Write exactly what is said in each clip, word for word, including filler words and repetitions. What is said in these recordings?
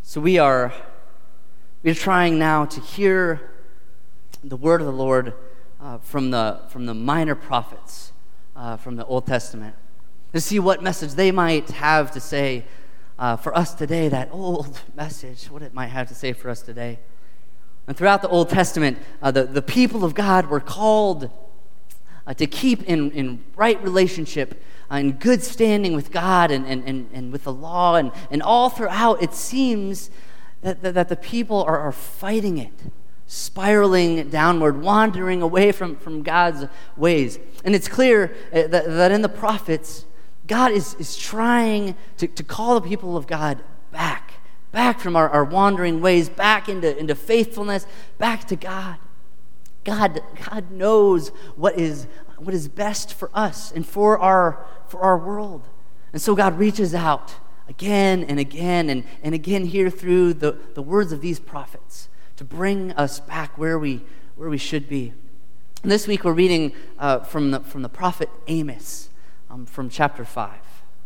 So we are we are trying now to hear the word of the Lord uh, from the from the minor prophets uh, from the Old Testament, to see what message they might have to say uh, for us today. That old message, what it might have to say for us today. And throughout the Old Testament, uh, the the people of God were called uh, to keep in in right relationship, Uh, in good standing with God and, and, and, and with the law, and, and all throughout it seems that, that, that the people are, are fighting it, spiraling downward, wandering away from, from God's ways. And it's clear that, that in the prophets, God is, is trying to, to call the people of God back, back from our, our wandering ways, back into, into faithfulness, back to God. God, God knows what is what is best for us and for our for our world. And so God reaches out again and again and, and again here through the, the words of these prophets to bring us back where we where we should be. And this week we're reading uh, from the from the prophet Amos, um, from chapter five.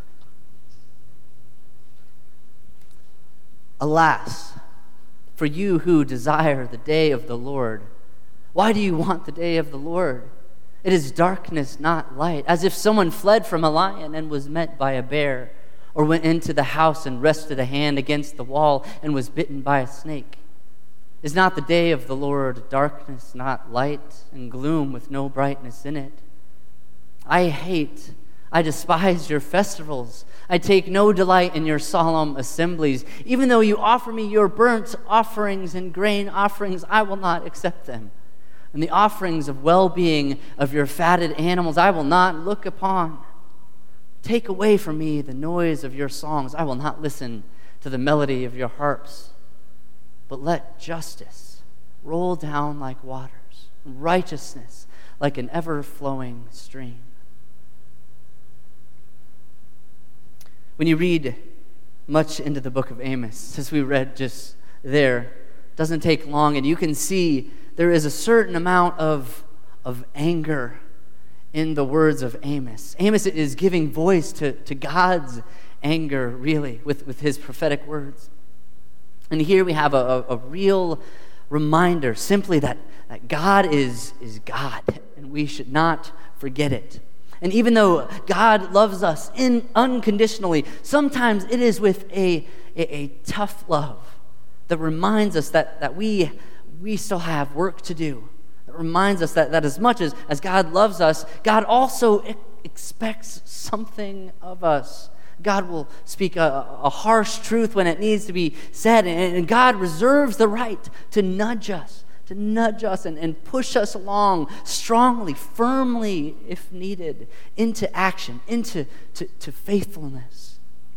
Alas, for you who desire the day of the Lord, why do you want the day of the Lord? It is darkness, not light, as if someone fled from a lion and was met by a bear, or went into the house and rested a hand against the wall and was bitten by a snake. Is not the day of the Lord darkness, not light, and gloom with no brightness in it? I hate, I despise your festivals. I take no delight in your solemn assemblies. Even though you offer me your burnt offerings and grain offerings, I will not accept them. And the offerings of well-being of your fatted animals I will not look upon. Take away from me the noise of your songs. I will not listen to the melody of your harps. But let justice roll down like waters, and righteousness like an ever-flowing stream. When you read much into the book of Amos, as we read just there, it doesn't take long, and you can see there is a certain amount of, of anger in the words of Amos. Amos is giving voice to, to God's anger, really, with, with his prophetic words. And here we have a, a, a real reminder, simply that, that God is, is God, and we should not forget it. And even though God loves us in unconditionally, sometimes it is with a, a, a tough love that reminds us that, that we we still have work to do. It reminds us that, that as much as, as God loves us, God also e- expects something of us. God will speak a, a harsh truth when it needs to be said, and, and God reserves the right to nudge us, to nudge us and, and push us along strongly, firmly, if needed, into action, into to, to faithfulness.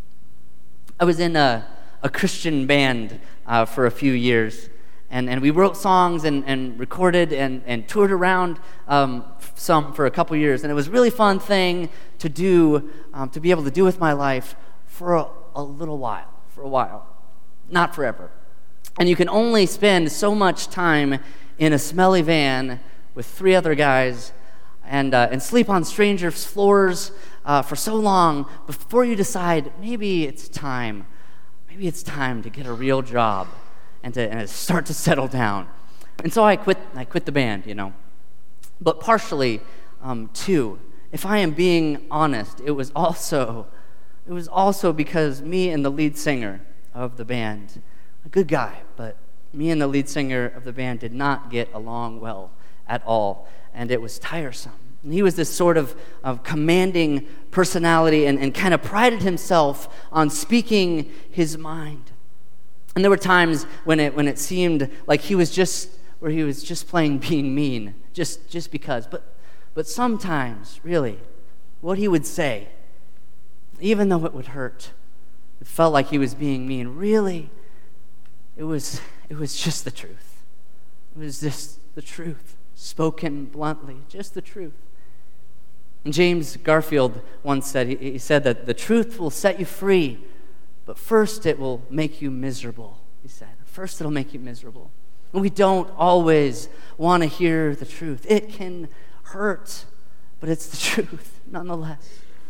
I was in a, a Christian band uh, for a few years. And, and we wrote songs and, and recorded and, and toured around um, some for a couple years. And it was a really fun thing to do, um, to be able to do with my life for a, a little while, for a while, not forever. And you can only spend so much time in a smelly van with three other guys and, uh, and sleep on strangers' floors uh, for so long before you decide maybe it's time, maybe it's time to get a real job. And to, and to start to settle down. And so I quit I quit the band, you know. But partially, um, too, if I am being honest, it was also it was also because me and the lead singer of the band, a good guy, but me and the lead singer of the band did not get along well at all. And it was tiresome. And he was this sort of, of commanding personality and, and kind of prided himself on speaking his mind. And there were times when it when it seemed like he was just where he was just playing being mean, just just because. But but sometimes, really, what he would say, even though it would hurt, it felt like he was being mean. Really, it was it was just the truth. It was just the truth, spoken bluntly, just the truth. And James Garfield once said, he, he said that the truth will set you free, but first it will make you miserable, he said. First it'll make you miserable. And we don't always want to hear the truth. It can hurt, but it's the truth nonetheless.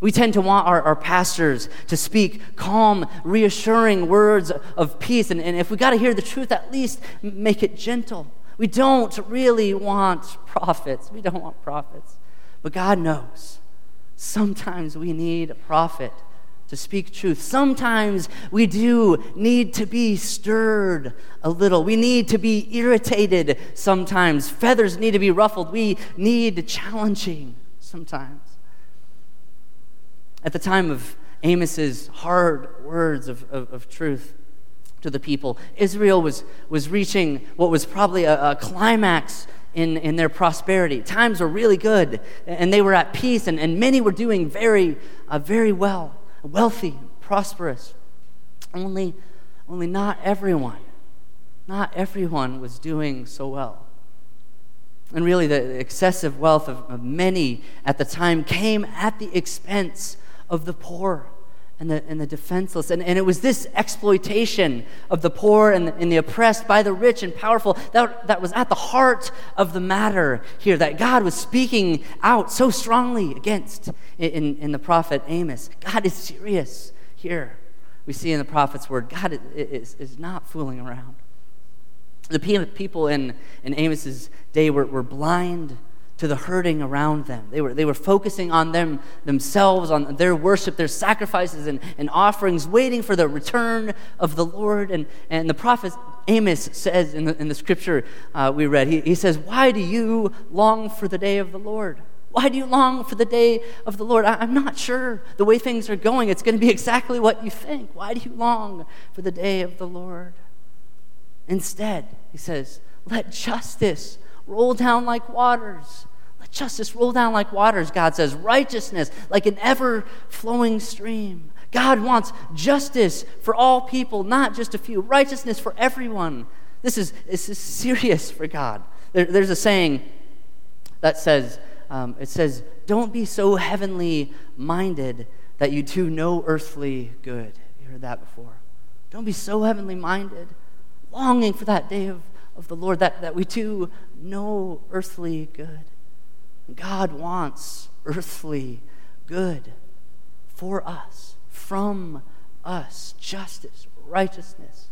We tend to want our, our pastors to speak calm, reassuring words of peace. And, and if we got to hear the truth, at least make it gentle. We don't really want prophets. We don't want prophets. But God knows. Sometimes we need a prophet to speak truth. Sometimes we do need to be stirred a little. We need to be irritated sometimes. Feathers need to be ruffled. We need challenging sometimes. At the time of Amos's hard words of, of, of truth to the people, Israel was, was reaching what was probably a, a climax in, in their prosperity. Times were really good, and they were at peace, and, and many were doing very, uh, very well, wealthy, prosperous. Only, only not everyone, not everyone was doing so well. And really, the excessive wealth of, of many at the time came at the expense of the poor and the, and the defenseless. And, and it was this exploitation of the poor and the, and the oppressed by the rich and powerful that, that was at the heart of the matter here, that God was speaking out so strongly against in, in the prophet Amos. God is serious here. We see in the prophet's word, God is, is not fooling around. The people in, in Amos's day were, were blind to the hurting around them. They were, they were focusing on them themselves, on their worship, their sacrifices and, and offerings, waiting for the return of the Lord. And, and the prophet Amos says in the, in the scripture uh, we read, he, he says, "Why do you long for the day of the Lord? Why do you long for the day of the Lord? I, I'm not sure the way things are going. It's going to be exactly what you think. Why do you long for the day of the Lord? Instead," he says, "let justice roll down like waters." Let justice roll down like waters, God says. Righteousness like an ever-flowing stream. God wants justice for all people, not just a few. Righteousness for everyone. This is, this is serious for God. There, there's a saying that says, um, it says, "Don't be so heavenly minded that you do no earthly good." You heard that before. Don't be so heavenly minded, longing for that day of, of the Lord, that, that we do no earthly good. God wants earthly good for us, from us, justice, righteousness.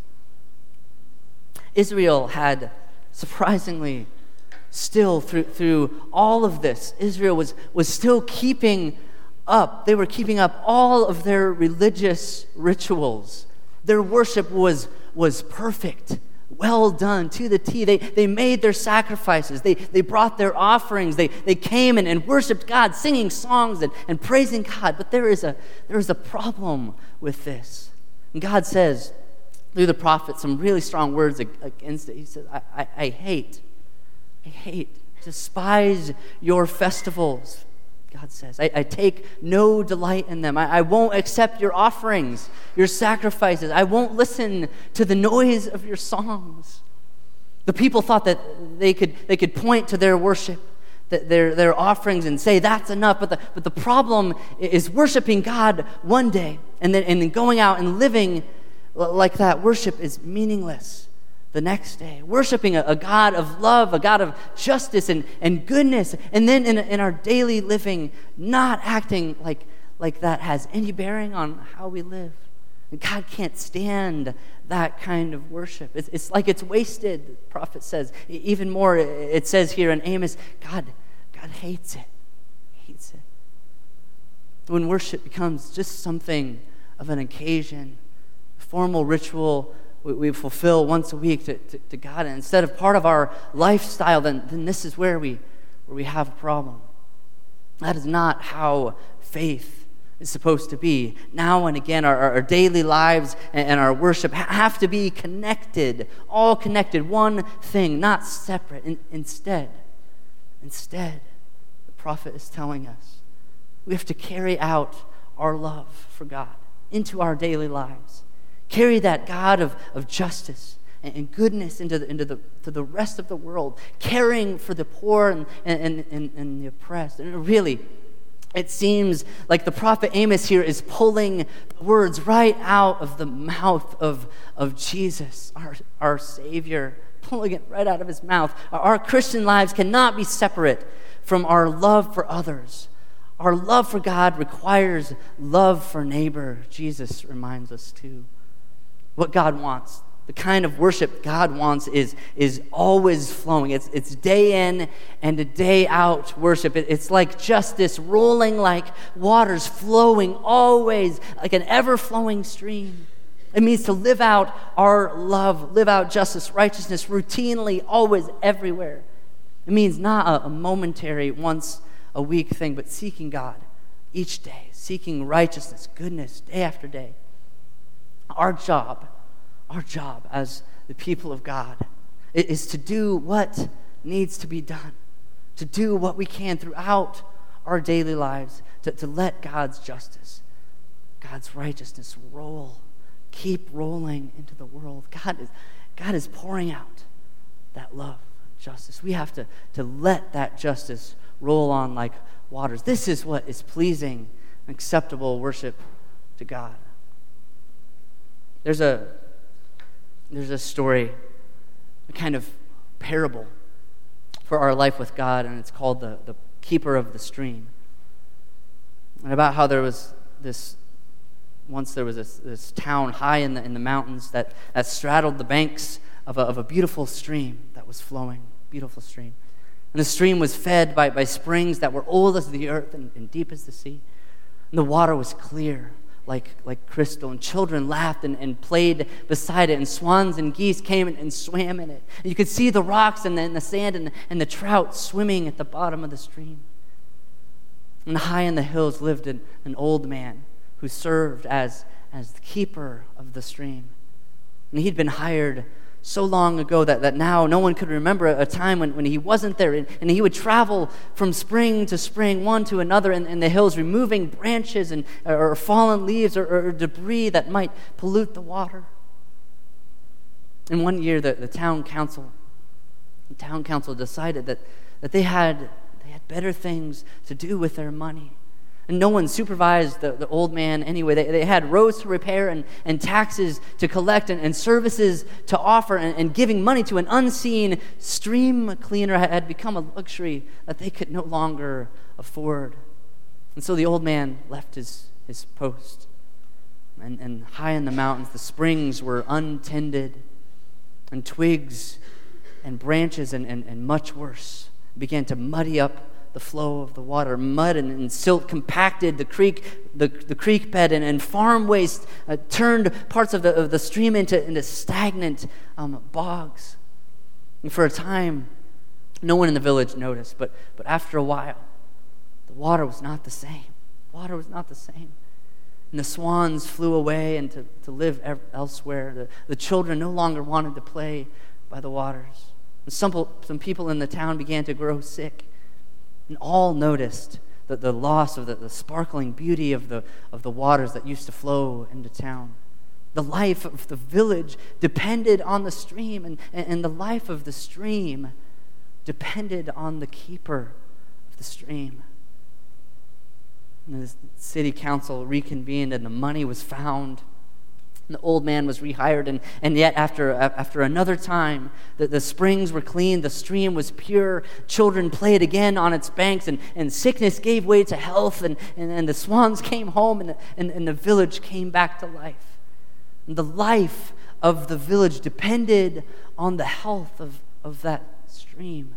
Israel had surprisingly still through through all of this, Israel was, was still keeping up. They were keeping up all of their religious rituals. Their worship was, was perfect. Well done, to the T. They, they made their sacrifices. They, they brought their offerings. They, they came and, and worshiped God, singing songs and, and praising God. But there is a there is a problem with this. And God says, through the prophet, some really strong words against it. He says, I, I, I hate, I hate, despise your festivals. God says, I, I take no delight in them. I, I won't accept your offerings, your sacrifices. I won't listen to the noise of your songs. The people thought that they could they could point to their worship, that their, their offerings, and say that's enough. But the but the problem is worshiping God one day and then and then going out and living like that. Worship is meaningless the next day. Worshiping a, a God of love, a God of justice and, and goodness, and then in, in our daily living, not acting like, like that has any bearing on how we live. And God can't stand that kind of worship. It's, it's like it's wasted, the prophet says. Even more, it says here in Amos, God, God hates it. He hates it. When worship becomes just something of an occasion, a formal ritual we fulfill once a week to, to, to God, and instead of part of our lifestyle, then, then this is where we where we have a problem. That is not how faith is supposed to be. Now and again, our, our daily lives and, and our worship have to be connected, all connected, one thing, not separate. In, instead, instead, the prophet is telling us we have to carry out our love for God into our daily lives. Carry that God of, of justice and, and goodness into the, into the to the rest of the world, caring for the poor and, and, and, and the oppressed. And really, it seems like the prophet Amos here is pulling words right out of the mouth of, of Jesus, our, our Savior, pulling it right out of his mouth. Our, our Christian lives cannot be separate from our love for others, our love for God requires love for neighbor, Jesus reminds us too. What God wants, the kind of worship God wants is, is always flowing. It's, it's day in and day out worship. It, it's like justice rolling like waters, flowing always like an ever-flowing stream. It means to live out our love, live out justice, righteousness routinely, always, everywhere. It means not a, a momentary, once a week thing, but seeking God each day, seeking righteousness, goodness, day after day. Our job, our job as the people of God is to do what needs to be done, to do what we can throughout our daily lives, to, to let God's justice, God's righteousness roll, keep rolling into the world. God is, God is pouring out that love, justice. We have to, to let that justice roll on like waters. This is what is pleasing and acceptable worship to God. There's a there's a story, a kind of parable for our life with God, and it's called the, the Keeper of the Stream. And about how there was this once there was this, this town high in the in the mountains that, that straddled the banks of a, of a beautiful stream that was flowing, beautiful stream. And the stream was fed by, by springs that were old as the earth and, and deep as the sea. And the water was clear like, like crystal. And children laughed and, and played beside it. And swans and geese came and, and swam in it. And you could see the rocks and the, and the sand and the, and the trout swimming at the bottom of the stream. And high in the hills lived an, an old man who served as, as the keeper of the stream. And he'd been hired so long ago that, that now no one could remember a time when, when he wasn't there. And, and he would travel from spring to spring, one to another in, in the hills, removing branches and or fallen leaves or, or debris that might pollute the water. And one year the, the town council the town council decided that, that they had they had better things to do with their money. And no one supervised the, the old man anyway. They, they had roads to repair and, and taxes to collect and, and services to offer, and, and giving money to an unseen stream cleaner had, had become a luxury that they could no longer afford. And so the old man left his, his post. And, and high in the mountains, the springs were untended, and twigs and branches and, and, and much worse began to muddy up the flow of the water. Mud and, and silt compacted the creek, the, the creek bed, and, and farm waste uh, turned parts of the of the stream into, into stagnant um, bogs. And for a time, no one in the village noticed, but but after a while, the water was not the same. Water was not the same. And the swans flew away and to, to live ev- elsewhere. The, the children no longer wanted to play by the waters. And some, some people in the town began to grow sick. And all noticed the, the loss of the, the sparkling beauty of the, of the waters that used to flow into town. The life of the village depended on the stream, and, and the life of the stream depended on the keeper of the stream. And the city council reconvened, and the money was found. And the old man was rehired, and, and yet after after another time, the, the springs were clean, the stream was pure, children played again on its banks, and, and sickness gave way to health, and, and, and the swans came home, and, and, and the village came back to life. And the life of the village depended on the health of, of that stream.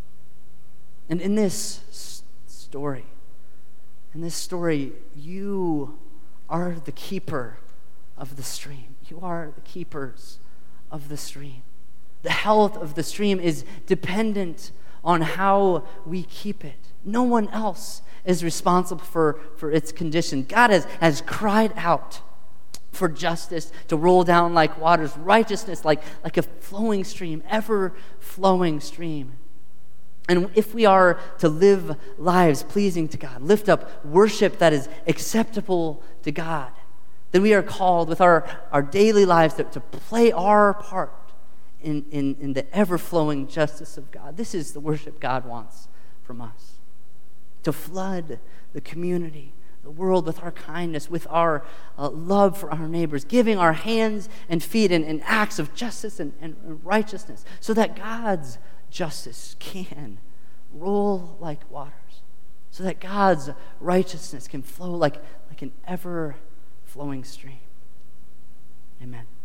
And in this s- story, in this story, you are the keeper of the stream. You are the keepers of the stream. The health of the stream is dependent on how we keep it. No one else is responsible for, for its condition. God has, has cried out for justice to roll down like waters, righteousness like, like a flowing stream, ever-flowing stream. And if we are to live lives pleasing to God, lift up worship that is acceptable to God, then we are called with our, our daily lives to, to play our part in, in, in the ever-flowing justice of God. This is the worship God wants from us. To flood the community, the world with our kindness, with our uh, love for our neighbors, giving our hands and feet in, in acts of justice and, and, and righteousness, so that God's justice can roll like waters. so that God's righteousness can flow like, like an ever-flowing stream. Amen.